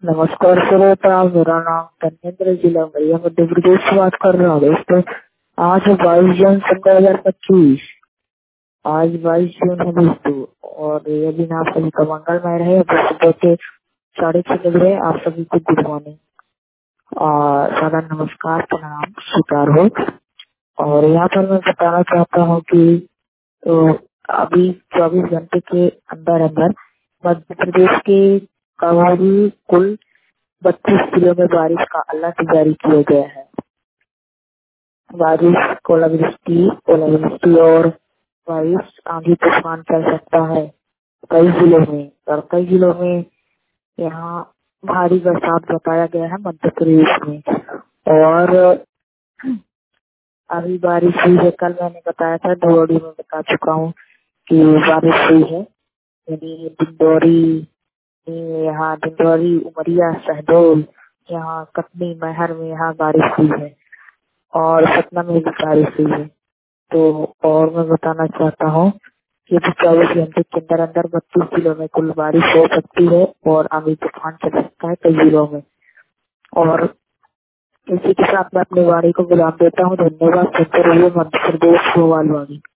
नमस्कार श्रोता, मेरा नाम धर्मेंद्र, जिला उमरिया मध्य प्रदेश से बात कर रहा हूँ। दोस्तों, आज 22 जून सन 2025। आज 22 जून है दोस्तों, और यह दिन आप सभी का मंगलमय रहे। सुबह के 6:30 बज रहे। आप सभी को गुड मॉर्निंग और सादा नमस्कार प्रणाम स्वीकार हो। और यहाँ पर मैं बताना चाहता हूँ कि तो अभी 24 घंटे के अंदर अंदर मध्य प्रदेश के करीब कुल 32 जिलों में बारिश का अलर्ट जारी किया गया है। बारिश, ओलावृष्टि और बारिश, आंधी तूफान चल सकता है कई जिलों में, और कई जिलों में यहाँ भारी बरसात बताया गया है मध्य प्रदेश में। और अभी बारिश हुई है, कल मैंने बताया था, 2 ऑडियो में बता चुका हूँ कि बारिश हुई है। यानी डिंडोरी, उमरिया, शहडोल, यहाँ कटनी, मैहर में यहाँ बारिश हुई है, और सतना में भी बारिश हुई है। तो और मैं बताना चाहता हूँ कि 24 घंटे के अंदर अंदर 32 जिलों में कुल बारिश हो सकती है, और आंधी तूफान चल सकता है कई जिलों में। और इसी के साथ मैं अपनी वाणी को विराम देता हूँ। धन्यवाद। सुनते रहिए मध्य प्रदेश मोबाइल वाणी।